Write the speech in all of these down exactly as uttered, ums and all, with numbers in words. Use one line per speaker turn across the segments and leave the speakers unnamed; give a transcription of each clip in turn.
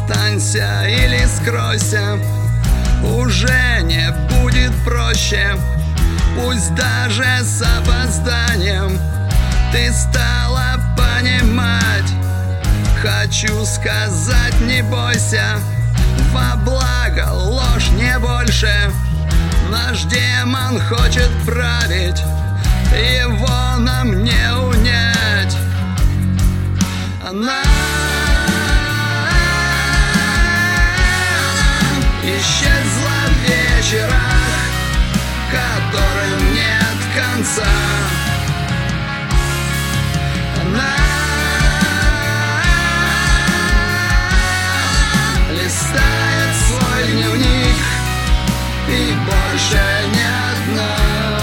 останься или скройся, уже не будет проще. Пусть даже с опозданием ты стала понимать. Хочу сказать, не бойся, во благо ложь не больше. Наш демон хочет править, его нам не унять. Она исчезла в вечерах, которым нет конца. Она листает свой дневник и больше не одна.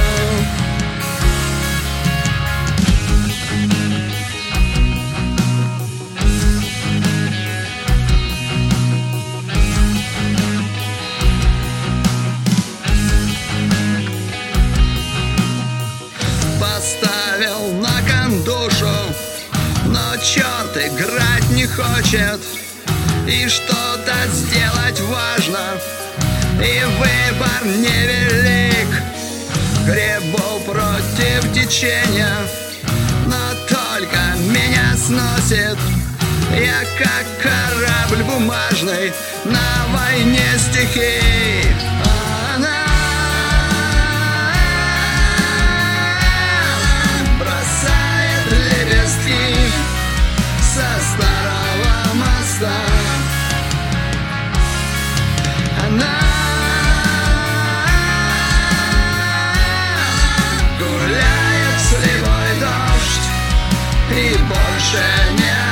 Поставил на кон душу, но черт играть не хочет. И что-то сделать важно, и выбор невелик. Гребу против течения, но только меня сносит. Я как корабль бумажный на войне стихий. Она бросает лепестки со старого моста. Она гуляет в слепой дождь и больше не